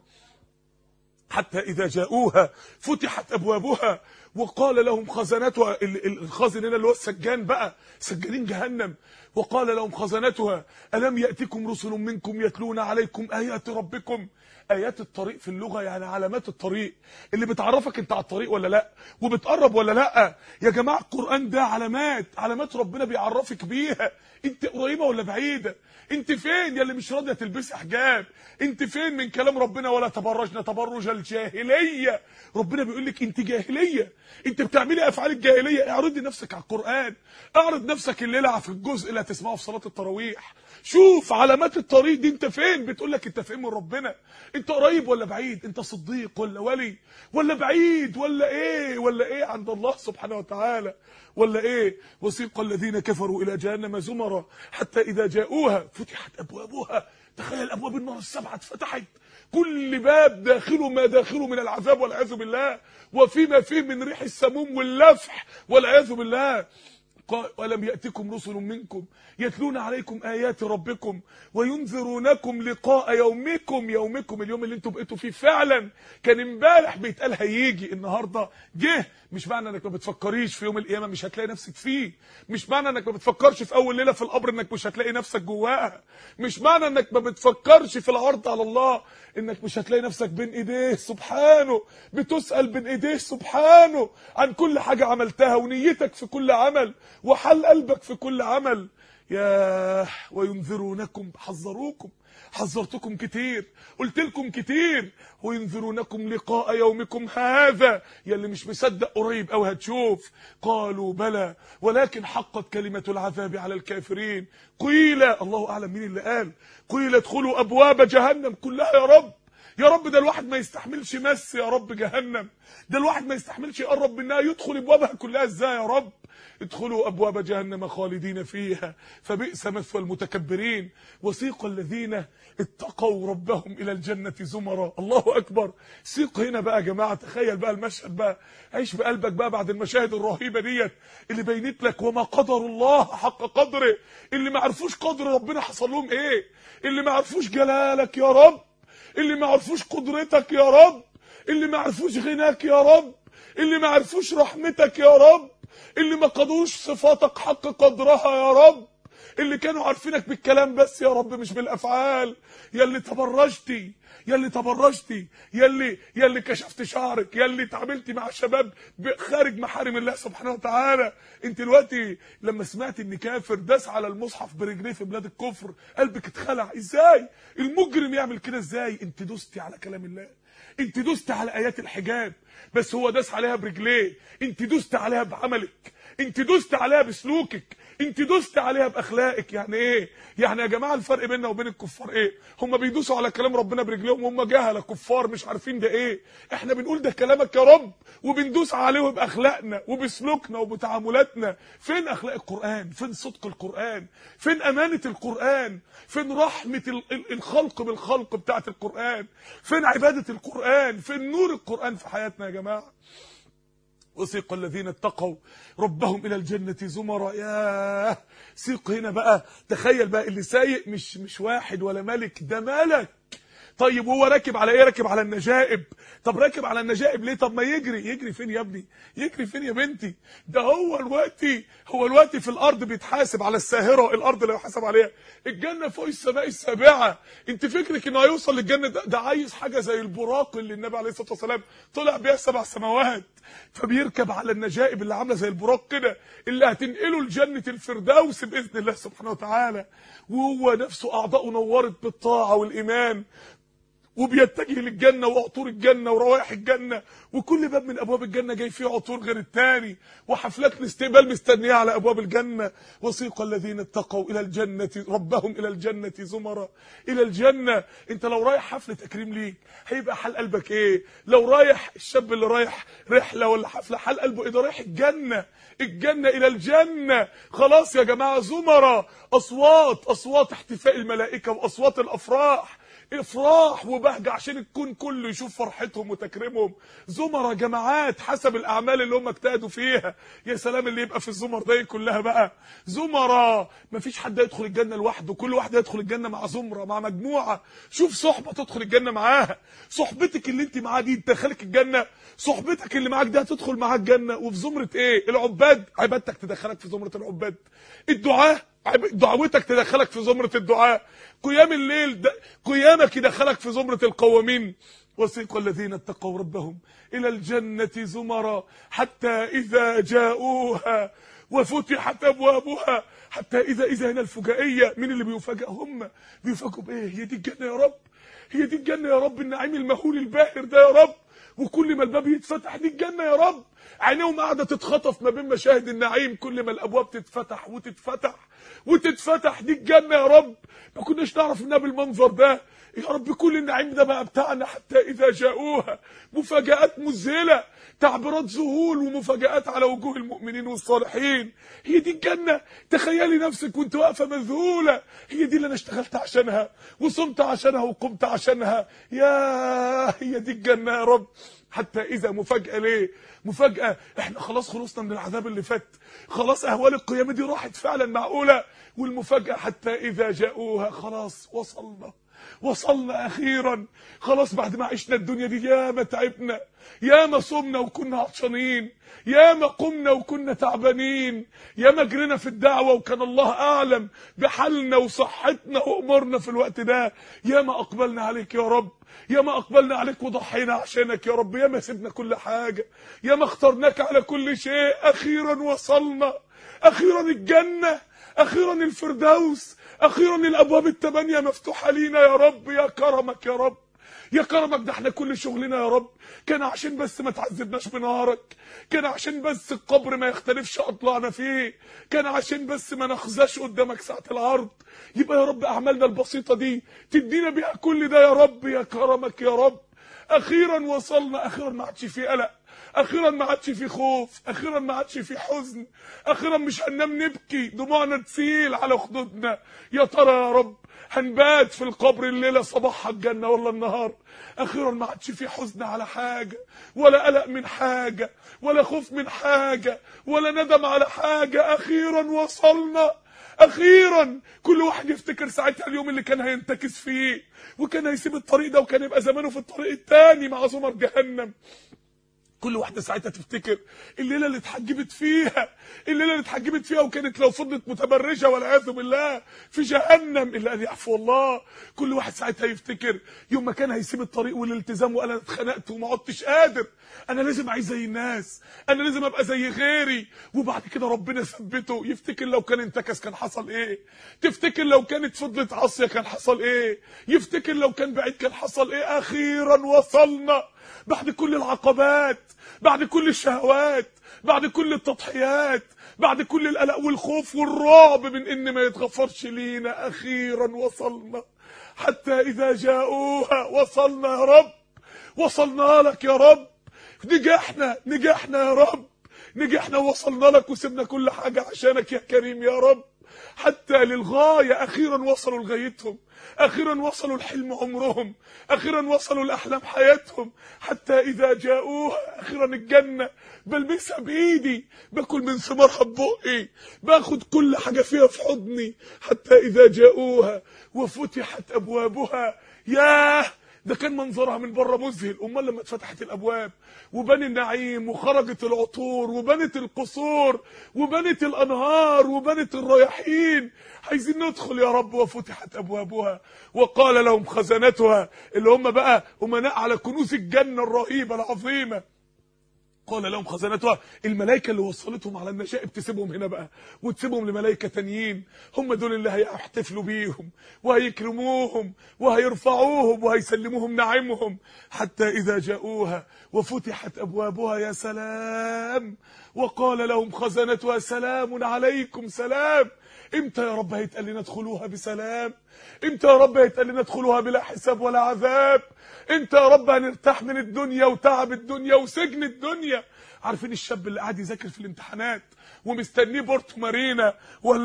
حتى إذا جاءوها فتحت أبوابها وقال لهم خزنتها. الخازن هنا اللي هو السجان بقى، سجانين جهنم. وقال لهم خزنتها ألم يأتكم رسل منكم يتلون عليكم آيات ربكم. آيات الطريق في اللغة يعني علامات الطريق اللي بتعرفك انت على الطريق ولا لا، وبتقرب ولا لا. يا جماعة القرآن ده علامات ربنا بيعرفك بيها انت قريبة ولا بعيدة. انت فين يا اللي مش راضيه تلبسي حجاب؟ انت فين من كلام ربنا ولا تبرجنا تبرج الجاهليه؟ ربنا بيقول لك انت جاهليه، انت بتعملي افعال الجاهليه. اعرضي نفسك على القران، اعرض نفسك الليله في الجزء اللي هتسمعه في صلاه التراويح، شوف علامات الطريق دي انت فين. بتقول لك انت فين من ربنا؟ انت قريب ولا بعيد؟ انت صديق ولا ولي ولا بعيد ولا ايه عند الله سبحانه وتعالى ولا ايه؟ وسيق الذين كفروا الى جهنم زمرا حتى اذا جاءوها فتحت ابوابها. تخيل ابواب النار السبعه اتفتحت، كل باب داخله ما داخله من العذاب والعياذ بالله، وفيما فيه من ريح السموم واللفح والعياذ بالله. ولم يأتكم رسل منكم يتلون عليكم آيات ربكم وينذرونكم لقاء يومكم اليوم اللي انتم بقيتوا فيه. فعلا كان امبارح بيتقال هيجي، النهارده جه. مش معنى انك ما بتفكريش في يوم القيامه مش هتلاقي نفسك فيه، مش معنى انك ما بتفكرش في اول ليله في القبر انك مش هتلاقي نفسك جواها، مش معنى انك ما بتفكرش في العرض على الله انك مش هتلاقي نفسك بين ايديه سبحانه، بتسأل بين ايديه سبحانه عن كل حاجه عملتها، ونيتك في كل عمل، وحل قلبك في كل عمل. يا وينذرونكم، حذروكم حذرتكم كتير، قلت لكم كتير، وينذرونكم لقاء يومكم هذا، يلي مش مصدق قريب قوي هتشوف. قالوا بلى ولكن حقت كلمة العذاب على الكافرين. قيل، الله اعلم مين اللي قال، قيل ادخلوا ابواب جهنم كلها. يا رب يا رب، ده الواحد ما يستحملش مس يا رب جهنم، ده الواحد ما يستحملش يقرب منها، يدخل ابوابها كلها ازاي يا رب؟ ادخلوا ابواب جهنم خالدين فيها فبئس مثوى المتكبرين. وسيق الذين اتقوا ربهم الى الجنه زمرا. الله اكبر. سيق هنا بقى يا جماعه، تخيل بقى المشهد بقى، عيش بقلبك بقى بعد المشاهد الرهيبه ديت اللي بينت لك وما قدر الله حق قدره. اللي ما عرفوش قدر ربنا حصل لهم ايه، اللي ما عرفوش جلالك يا رب، اللي ما عرفوش قدرتك يا رب، اللي ما عرفوش غناك يا رب، اللي ما عرفوش رحمتك يا رب، اللي ما قدروش صفاتك حق قدرها يا رب، اللي كانوا عارفينك بالكلام بس يا رب مش بالافعال. يلي تبرجتي، يلي تبرجتي، يلي كشفت شعرك، يلي اتعاملتي مع شباب خارج محارم الله سبحانه وتعالى. انت دلوقتي لما سمعت ان كافر داس على المصحف برجليه في بلاد الكفر قلبك اتخلع. ازاي المجرم يعمل كده؟ ازاي انت دوستي على كلام الله، انت دوست على ايات الحجاب، بس هو داس عليها برجليه. انت دوست عليها بعملك، انت دوست عليها بسلوكك، انت دوست عليها باخلاقك. يعني ايه؟ يعني يا جماعه الفرق بيننا وبين الكفار ايه؟ هم بيدوسوا على كلام ربنا برجليهم وهم جهله كفار مش عارفين ده ايه. احنا بنقول ده كلامك يا رب وبندوس عليه باخلاقنا وبسلوكنا وبتعاملاتنا. فين اخلاق القران؟ فين صدق القران؟ فين امانه القران؟ فين رحمه الخلق بالخلق بتاعه القران؟ فين عباده القران؟ فين نور القران في حياتنا يا جماعه؟ وسيق الذين اتقوا ربهم الى الجنه زمرا. ياه، سيق هنا بقى، تخيل بقى اللي سايق مش واحد ولا ملك، ده ملك. طيب وهو راكب على ايه؟ راكب على النجائب. طب راكب على النجائب ليه؟ طب ما يجري فين يا ابني؟ يجري فين يا بنتي؟ ده هو الوقت في الارض بيتحاسب على الساهره، الارض اللي يحاسب عليها. الجنه فوق السماء السابعه. انت فكرك انه هيوصل للجنه؟ ده عايز حاجه زي البراق اللي النبي عليه الصلاه والسلام طلع بيها 7 سماوات. فبيركب على النجائب اللي عامله زي البراق كده، اللي هتنقله لجنه الفردوس باذن الله سبحانه وتعالى. وهو نفسه اعضاؤه نورت بالطاعه والايمان، وبيتجه للجنه وعطور الجنه وروائح الجنه، وكل باب من ابواب الجنه جاي فيه عطور غير الثاني، وحفلات الاستقبال مستنيه على ابواب الجنه. وسيق الذين اتقوا الى الجنه ربهم الى الجنه زمرا. الى الجنه. انت لو رايح حفله تكريم ليك هيبقى حال قلبك ايه؟ لو رايح الشاب اللي رايح رحله ولا حفله حال قلبه ايه؟ ده رايح الجنه، الجنه الى الجنه. خلاص يا جماعه، زمرا، اصوات احتفاء الملائكه واصوات الافراح، افراح وبهجه عشان الكون كله يشوف فرحتهم وتكريمهم. زمر جماعات حسب الاعمال اللي هم اجتهدوا فيها. يا سلام اللي يبقى في الزمر دي كلها بقى زمرة. مفيش حد يدخل الجنه لوحده، كل واحد يدخل الجنه مع زمره، مع مجموعه. شوف صحبه تدخل الجنه معاها، صحبتك اللي انت معاها دي تدخلك الجنه، صحبتك اللي معاك دي هتدخل معاك الجنه. وفي زمره ايه؟ العباد، عبادتك تدخلك في زمره العباد، الدعاء دعوتك تدخلك في زمرة الدعاء، قيام الليل قيامك يدخلك في زمرة القوامين. وسيق الذين اتقوا ربهم إلى الجنة زمرا حتى إذا جاءوها وفتحت أبوابها. حتى إذا هنا الفجائية، مين اللي بيفاجئ؟ هم بيفاجئوا بإيه؟ هي دي الجنة يا رب، هي دي الجنة يا رب، النعيم المهول الباهر ده يا رب. وكل ما الباب يتفتح دي الجنة يا رب. عينيهم قاعدة تتخطف ما بين مشاهد النعيم، كل ما الابواب تتفتح وتتفتح دي الجنة يا رب. ما كناش نعرف انها بالمنظر ده يا رب. كل النعيم ده بقى بتاعنا. حتى اذا جاءوها، مفاجآت مذهلة، تعبيرات ذهول ومفاجآت على وجوه المؤمنين والصالحين. هي دي الجنة. تخيلي نفسك وانت واقفة مذهولة، هي دي اللي انا اشتغلت عشانها وصمت عشانها وقمت عشانها. هي دي الجنة يا رب. حتى إذا مفاجأة. ليه مفاجأة؟ احنا خلاص خلصنا من العذاب اللي فات، خلاص أهوال القيامة دي راحت فعلا معقولة. والمفاجأة حتى إذا جاءوها، خلاص وصلنا أخيرا. خلاص بعد ما عشنا الدنيا دي ياما تعبنا، ياما صمنا وكنا عطشانين، ياما قمنا وكنا تعبانين، ياما جرينا في الدعوة وكان الله أعلم بحالنا وصحتنا وأمورنا في الوقت ده. ياما أقبلنا عليك يا رب، ياما أقبلنا عليك وضحينا عشانك يا رب، ياما سيبنا كل حاجة، ياما اخترناك على كل شيء. أخيرا وصلنا، أخيرا الجنة، اخيرا الفردوس، اخيرا الابواب الثمانية مفتوحة لينا يا رب. يا كرمك يا رب، يا كرمك. ده احنا كل شغلنا يا رب كان عشان بس ما تعذبناش بنهارك، كان عشان بس القبر ما يختلفش اطلعنا فيه، كان عشان بس ما نخزاش قدامك ساعة العرض. يبقى يا رب اعمالنا البسيطة دي تدينا بيها كل ده يا رب. يا كرمك يا رب. اخيرا وصلنا، اخيرا ما عادش في قلق، اخيرا ما عادش في خوف، اخيرا ما عادش في حزن، اخيرا مش هننام نبكي دموعنا تسيل على خدودنا. يا ترى يا رب هنبات في القبر الليله صباحها الجنه ولا النهار؟ اخيرا ما عادش في حزن على حاجه، ولا قلق من حاجه، ولا خوف من حاجه، ولا ندم على حاجه. اخيرا وصلنا. اخيرا كل واحد يفتكر ساعتها اليوم اللي كان هينتكس فيه، وكان هيسيب الطريق ده، وكان يبقى زمانه في الطريق التاني مع زمر جهنم. كل واحدة ساعتها تفتكر الليلة اللي اتحجبت فيها، الليلة اللي اتحجبت فيها وكانت لو فضلت متبرجة والعياذ بالله في جهنم إلا أن يعفو الله. كل واحد ساعتها يفتكر يوم ما كان هيسيب الطريق والالتزام وقال أنا اتخنقت وما عدتش قادر، أنا لازم أعيش زي الناس، أنا لازم أبقى زي غيري. وبعد كده ربنا ثبته. يفتكر لو كان انتكس كان حصل إيه، تفتكر لو كانت فضلت عاصية كان حصل إيه، يفتكر لو كان بعيد كان حصل إيه. أخيرا وصلنا بعد كل العقبات، بعد كل الشهوات، بعد كل التضحيات، بعد كل القلق والخوف والرعب من ان ما يتغفرش لينا. اخيرا وصلنا. حتى اذا جاءوها وصلنا يا رب، وصلنا لك يا رب. نجحنا يا رب، نجحنا ووصلنا لك وسبنا كل حاجة عشانك يا كريم يا رب. حتى للغاية اخيرا وصلوا لغايتهم، اخيرا وصلوا لحلم عمرهم، اخيرا وصلوا لاحلام حياتهم. حتى اذا جاءوها، اخيرا الجنة بلمسها بايدي، باكل من ثمارها ببقي، باخد كل حاجة فيها في حضني. حتى اذا جاءوها وفتحت ابوابها. ياه، ده كان منظرها من بره مذهل. امال لما اتفتحت الابواب وبني النعيم وخرجت العطور وبنت القصور وبنت الانهار وبنت الرياحين. عايزين ندخل يا رب. وفتحت ابوابها وقال لهم خزنتها، اللي هم بقى امناء على كنوز الجنه الرهيبه العظيمه. قال لهم خزنتها، الملائكه اللي وصلتهم على النشائب تسيبهم هنا بقى وتسيبهم لملائكه تانيين، هم دول اللي هيحتفلوا بيهم وهيكرموهم وهيرفعوهم وهيسلموهم نعيمهم. حتى اذا جاءوها وفتحت ابوابها. يا سلام. وقال لهم خزنتها سلام عليكم. سلام. امتى يا رب هيتقال لنا ادخلوها بسلام؟ امتى يا رب هيتقال لنا ادخلوها بلا حساب ولا عذاب؟ امتى يا رب هنرتاح من الدنيا وتعب الدنيا وسجن الدنيا؟ عارفين الشاب اللي قاعد يذاكر في الامتحانات ومستنيه بورتو مارينا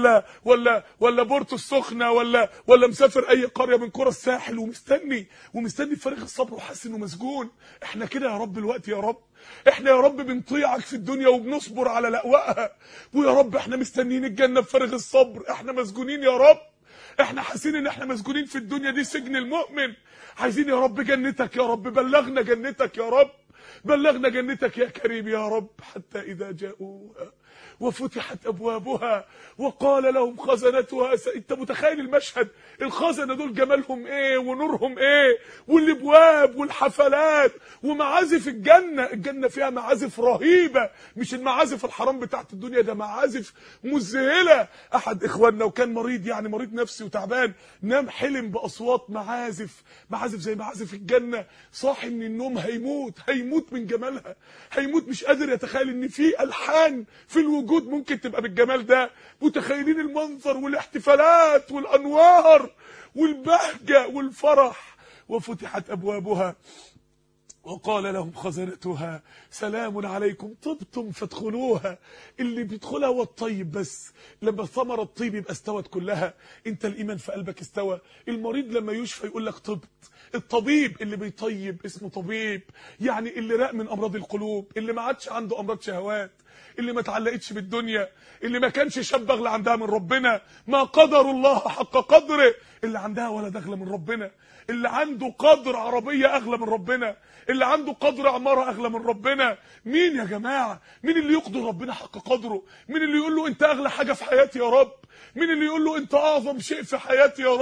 ولا بورتو السخنه ولا مسافر اي قريه من قرى الساحل ومستني بفارغ الصبر وحاسس انه مسجون؟ احنا كده يا رب الوقت يا رب. احنا يا رب بنطيعك في الدنيا وبنصبر على لأوائها، ويا رب احنا مستنيين الجنه بفارغ الصبر. احنا مسجونين يا رب، احنا حاسين ان احنا مسجونين في الدنيا دي سجن المؤمن. عايزين يا رب جنتك يا رب. بلغنا جنتك يا رب، بلغنا جنتك يا كريم يا رب. حتى اذا جاءوها وفتحت ابوابها وقال لهم خزنتها. انت متخيل المشهد؟ الخزنه دول جمالهم ايه ونورهم ايه، والابواب والحفلات ومعازف الجنه. الجنه فيها معازف رهيبه، مش المعازف الحرام بتاعت الدنيا، ده معازف مذهله. احد اخواننا وكان مريض، يعني مريض نفسي وتعبان، نام حلم باصوات معازف زي معازف الجنه. صاحي من النوم هيموت من جمالها، هيموت مش قادر يتخيل ان في الحان في الوجود ممكن تبقى بالجمال ده. متخيلين المنظر والاحتفالات والانوار والبهجه والفرح. وفتحت ابوابها وقال لهم خزنتها سلام عليكم طبتم فادخلوها. اللي بيدخلها هو الطيب بس. لما ثمرة الطيب يبقى استوت كلها. انت الايمان في قلبك استوى. المريض لما يشفى يقول لك طبت. الطبيب اللي بيطيب اسمه طبيب، يعني اللي راق من امراض القلوب، اللي ما عادش عنده امراض شهوات، اللي ما اتعلقتش بالدنيا، اللي ما كانش شاب اغلى عندها من ربنا، ما قدر الله حق قدره، اللي عندها ولد اغلى من ربنا، اللي عنده قدر عربيه اغلى من ربنا، اللي عنده قدر عماره اغلى من ربنا. مين يا جماعه؟ مين اللي يقدر ربنا حق قدره؟ مين اللي يقول له انت اغلى حاجه في حياتي يا رب؟ مين اللي يقول له انت اعظم شيء في حياتي يا رب؟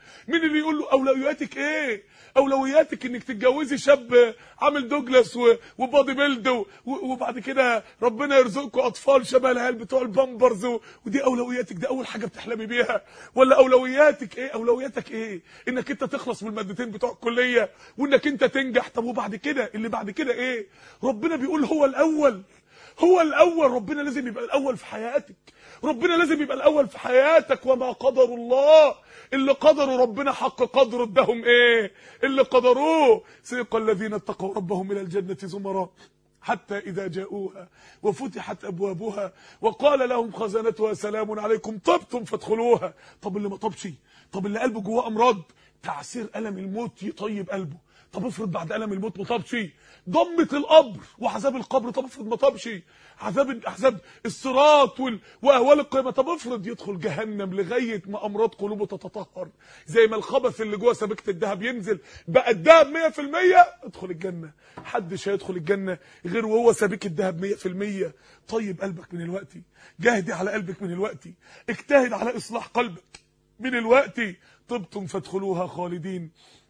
مين اللي يقول له اولوياتك ايه؟ اولوياتك انك تتجوزي شاب عامل دوجلاس وبادي بيلد وبعد كده ربنا يرزقكم اطفال شبه العيال بتوع البامبرز ودي اولوياتك؟ ده اول حاجه بتحلمي بيها؟ ولا اولوياتك ايه؟ اولوياتك ايه؟ انك انت تخلص من المادتين بتوع الكليه وانك انت تنجح. طب وبعد كده اللي بعد كده ايه؟ ربنا بيقول هو الاول، هو الاول. ربنا لازم يبقى الاول في حياتك، ربنا لازم يبقى الاول في حياتك. وما قدر الله، اللي قدروا ربنا حق قدره ادهم ايه؟ اللي قدروه. سيق الذين اتقوا ربهم الى الجنه زمرا حتى اذا جاءوها وفتحت ابوابها وقال لهم خزنتها سلام عليكم طبتم فادخلوها. طب اللي ما طبش، طب اللي قلبه جواه امراض، تعسير الم الموت يطيب قلبه. طب افرض بعد الم الموت ما طبش، ضمه القبر وعذاب القبر. طب افرض ما طبش، عذاب الصراط واهوال القيامه. طب افرض يدخل جهنم لغايه ما امراض قلوبه تتطهر، زي ما الخبث اللي جوه سبيكه الذهب ينزل بقى الذهب 100%. ادخل الجنه، محدش هيدخل الجنه غير وهو سبيك الذهب 100%. طيب قلبك من الوقت، جاهدي على قلبك من الوقت، اجتهد على اصلاح قلبك من الوقت. طبتم فادخلوها خالدين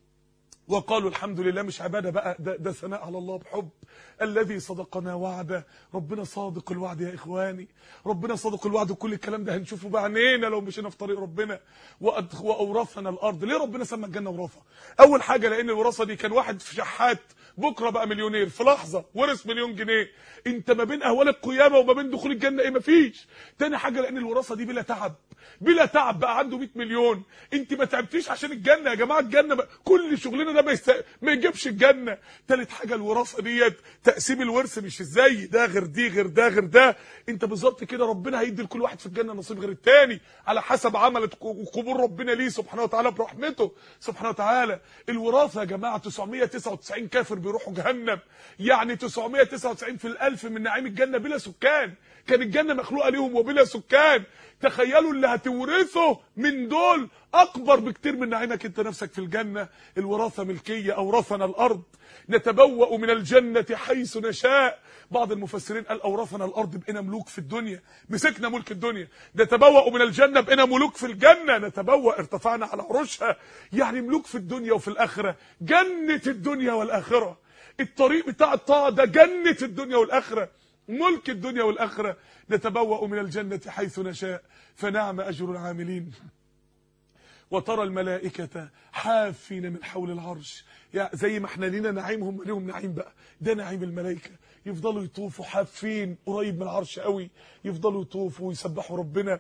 وقالوا الحمد لله. مش عباده بقى، ده ثناء على الله بحب. الذي صدقنا وعده. ربنا صادق الوعد يا اخواني، ربنا صادق الوعد. وكل الكلام ده هنشوفه بعينينا لو مشينا في طريق ربنا. واورثنا الارض. ليه ربنا سمى الجنه وراثه؟ اول حاجه لان الوراثه دي كان واحد في شحات بكره بقى مليونير في لحظه ورث مليون جنيه. انت ما بين اهوال القيامه وما بين دخول الجنه ايه؟ مفيش. تاني حاجه لان الوراثه دي بلا تعب، بلا تعب. بقى عنده 100 مليون، انت ما تعبتيش عشان الجنه يا جماعه. الجنه بقى كل شغلنا ده ما يجيبش الجنه. تالت حاجه الوراثه ديت تقسيم الورث مش ازاي ده غير دي غير ده غير ده. انت بالظبط كده ربنا هيدي لكل واحد في الجنه نصيب غير التاني على حسب عملت وقبول ربنا ليه سبحانه وتعالى برحمته سبحانه وتعالى. الوراثه يا جماعه 999 كافر بيروحوا جهنم، يعني 999 في الالف من نعيم الجنه بلا سكان. كان الجنه مخلوقه ليهم وبلا سكان. تخيلوا اللي هتورثه من دول اكبر بكتير من نعيمك انت نفسك في الجنه. الوراثه ملكيه. اورثنا الارض نتبوأ من الجنه حيث نشاء. بعض المفسرين قال اورثنا الارض بقينا ملوك في الدنيا، مسكنا ملك الدنيا. نتبوأ من الجنه بقينا ملوك في الجنه. نتبوأ ارتفعنا على عروشها، يعني ملوك في الدنيا وفي الاخره. جنه الدنيا والاخره. الطريق بتاع الطاعه ده جنه الدنيا والاخره، ملك الدنيا والاخره. نتبوأ من الجنه حيث نشاء فنعم اجر العاملين. وترى الملائكه حافين من حول العرش. يعني زي ما احنا لينا نعيم هم ليهم نعيم بقى، ده نعيم الملائكه. يفضلوا يطوفوا حافين قريب من العرش قوي، يفضلوا يطوفوا ويسبحوا ربنا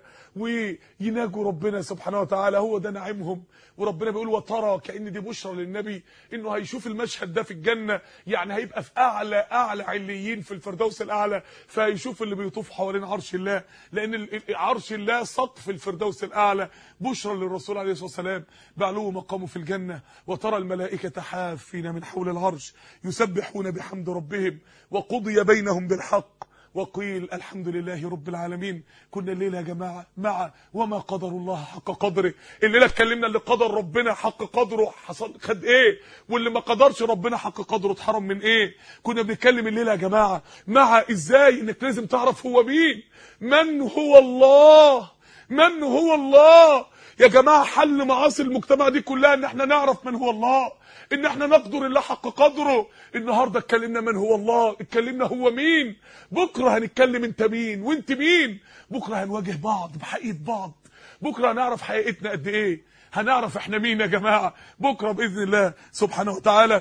ويناجوا ربنا سبحانه وتعالى. هو ده نعيمهم. وربنا بيقول وترى، كأن دي بشرى للنبي انه هيشوف المشهد ده في الجنه. يعني هيبقى في اعلى عليين في الفردوس الاعلى، فهيشوف اللي بيطوف حوالين عرش الله، لان عرش الله سقف الفردوس الاعلى. بشرى للرسول عليه الصلاه والسلام بعلو مقامه في الجنه. وترى الملائكه حافين من حول العرش يسبحون بحمد ربهم وقضي بينهم بالحق وقيل الحمد لله رب العالمين. كنا الليله يا جماعه مع وما قدر الله حق قدره. الليله اتكلمنا اللي قدر ربنا حق قدره حصل خد ايه، واللي ما قدرش ربنا حق قدره اتحرم من ايه. كنا بنتكلم الليله يا جماعه مع ازاي انك لازم تعرف هو مين. من هو الله، من هو الله يا جماعه. حل معاصي المجتمع دي كلها ان احنا نعرف من هو الله، ان احنا نقدر الله حق قدره. النهارده اتكلمنا من هو الله، اتكلمنا هو مين. بكره هنتكلم انت مين وانت مين. بكره هنواجه بعض بحقيقه بعض. بكره هنعرف حقيقتنا قد ايه، هنعرف احنا مين يا جماعه بكره باذن الله سبحانه وتعالى.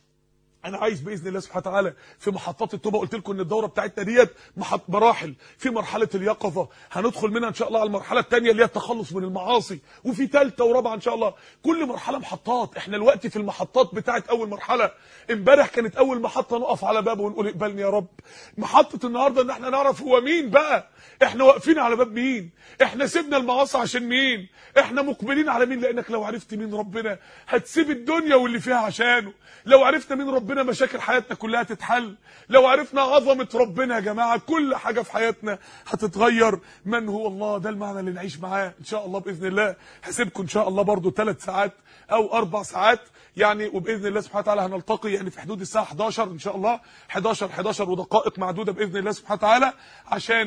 انا عايز باذن الله سبحانه وتعالى في محطات التوبه، قلت لكم ان الدوره بتاعتنا ديت مراحل. في مرحله اليقظه هندخل منها ان شاء الله على المرحله الثانيه اللي هي التخلص من المعاصي، وفي ثالثه ورابعه ان شاء الله. كل مرحله محطات. احنا الوقت في المحطات بتاعت اول مرحله. امبارح كانت اول محطه نقف على بابه ونقول اقبلني يا رب. محطه النهارده ان احنا نعرف هو مين بقى. احنا واقفين على باب مين، احنا سيبنا المعاصي عشان مين، احنا مقبلين على مين. لانك لو عرفت مين ربنا هتسيب الدنيا واللي فيها عشانه. لو عرفنا مين ربنا مشاكل حياتنا كلها تتحل. لو عرفنا عظمه ربنا يا جماعه كل حاجه في حياتنا هتتغير. من هو الله، ده المعنى اللي نعيش معاه ان شاء الله باذن الله. هسيبكم ان شاء الله برضو 3 ساعات او 4 ساعات يعني، وباذن الله سبحانه وتعالى هنلتقي يعني في حدود الساعه 11 ان شاء الله، 11 ودقائق معدوده باذن الله سبحانه وتعالى، عشان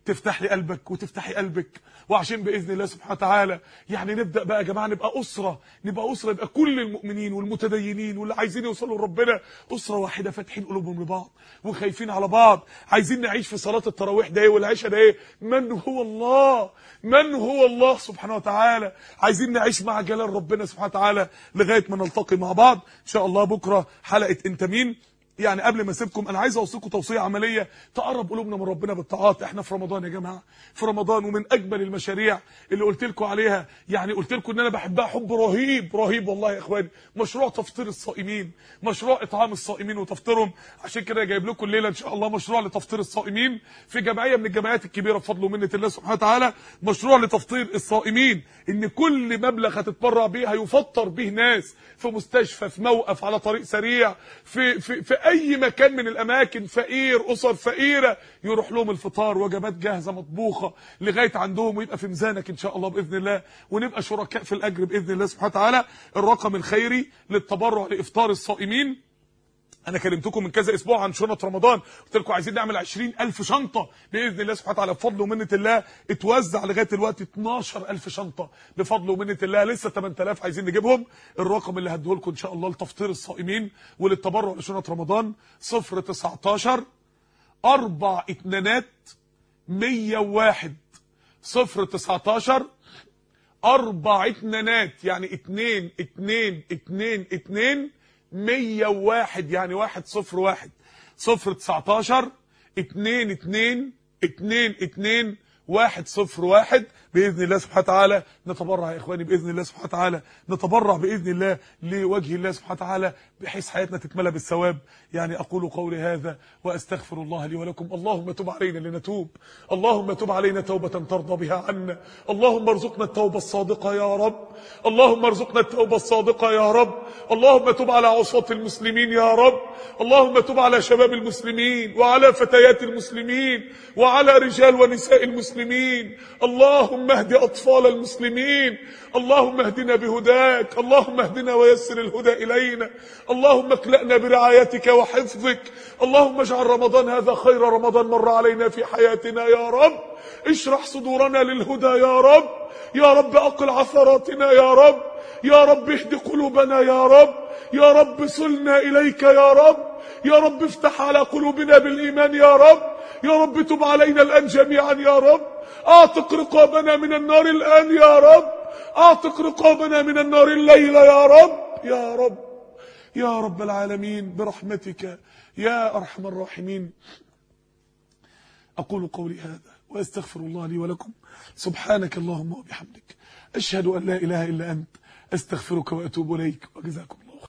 تفتحي قلبك وتفتحي قلبك، وعشان باذن الله سبحانه وتعالى يعني نبدا بقى يا جماعه نبقى اسره، يبقى كل المؤمنين والمتدينين واللي عايزين يوصلوا لربنا اسره واحده، فاتحين قلوبهم لبعض وخايفين على بعض، عايزين نعيش في صلاه التراويح ده والعشاء ده من هو الله، من هو الله سبحانه وتعالى، عايزين نعيش مع جلال ربنا سبحانه وتعالى لغايه ما نلتقي مع بعض ان شاء الله. بكره حلقه انت مين. يعني قبل ما اسيبكم انا عايز اوصيكم توصيه عمليه تقرب قلوبنا من ربنا بالطاعات. احنا في رمضان يا جماعه، في رمضان، ومن اجمل المشاريع اللي قلت لكم عليها، يعني قلت لكم ان انا بحبها حب رهيب رهيب والله يا اخواني، مشروع تفطير الصائمين، مشروع اطعام الصائمين وتفطيرهم. عشان كده جايب لكم الليله ان شاء الله مشروع لتفطير الصائمين في جمعيه من الجمعيات الكبيره بفضل ومنه الله سبحانه وتعالى، مشروع لتفطير الصائمين، ان كل مبلغ هتتبرع بيه هيفطر به ناس في مستشفى، في موقف، على طريق سريع، في اي مكان من الاماكن، فقير، اسر فقيره، يروح لهم الفطار، وجبات جاهزه مطبوخه لغايه عندهم، ويبقى في ميزانك ان شاء الله باذن الله، ونبقى شركاء في الاجر باذن الله سبحانه وتعالى. الرقم الخيري للتبرع لافطار الصائمين، انا كلمتكم من كذا اسبوع عن شنط رمضان، قلت لكم عايزين نعمل 20,000 شنطه باذن الله سبحانه وتعالى، بفضل ومنه الله اتوزع لغايه دلوقتي 12,000 شنطه بفضل ومنه الله، لسه 8,000 عايزين نجيبهم. الرقم اللي هديه لكم ان شاء الله لتفطير الصائمين وللتبرع لشنط رمضان 019 4 2 101 019 4 2 يعني 2 2 2 2 101 يعني 101 019 2 2 2 2 101 باذن الله سبحانه وتعالى. نتبرع يا اخواني باذن الله سبحانه وتعالى، نتبرع باذن الله لوجه الله سبحانه وتعالى، بحيث حياتنا تتملى بالثواب. يعني اقول قولي هذا واستغفر الله لي ولكم. اللهم تب علينا لنتوب، اللهم تب علينا توبه ترضى بها عنا، اللهم ارزقنا التوبه الصادقه يا رب، اللهم ارزقنا التوبه الصادقه يا رب، اللهم تب على عصاة المسلمين يا رب، اللهم تب على شباب المسلمين وعلى فتيات المسلمين وعلى رجال ونساء المسلمين، اللهم اهد اطفال المسلمين، اللهم اهدنا بهداك، اللهم اهدنا ويسر الهدى الينا، اللهم اكلأنا برعايتك وحفظك، اللهم اجعل رمضان هذا خير رمضان مر علينا في حياتنا يا رب، اشرح صدورنا للهدى يا رب، يا رب اقل عثراتنا يا رب، يا رب اهد قلوبنا يا رب، يا رب صلنا اليك يا رب، يا رب افتح على قلوبنا بالايمان يا رب، يا رب تب علينا الان جميعا يا رب، اعتق رقابنا من النار الان يا رب، اعتق رقابنا من النار الليله يا رب، يا رب يا رب العالمين برحمتك يا ارحم الراحمين. اقول قولي هذا واستغفر الله لي ولكم. سبحانك اللهم وبحمدك، اشهد ان لا اله الا انت، استغفرك واتوب اليك، وجزاكم الله.